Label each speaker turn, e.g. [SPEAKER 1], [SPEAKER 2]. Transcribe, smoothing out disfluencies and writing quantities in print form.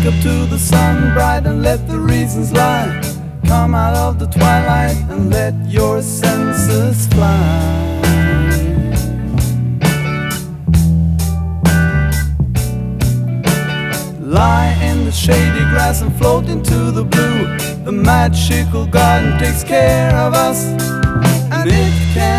[SPEAKER 1] up to the sun bright and let the reasons lie. Come out of the twilight and let your senses fly. Lie in the shady grass and float into the blue. The magical garden takes care of us, and it can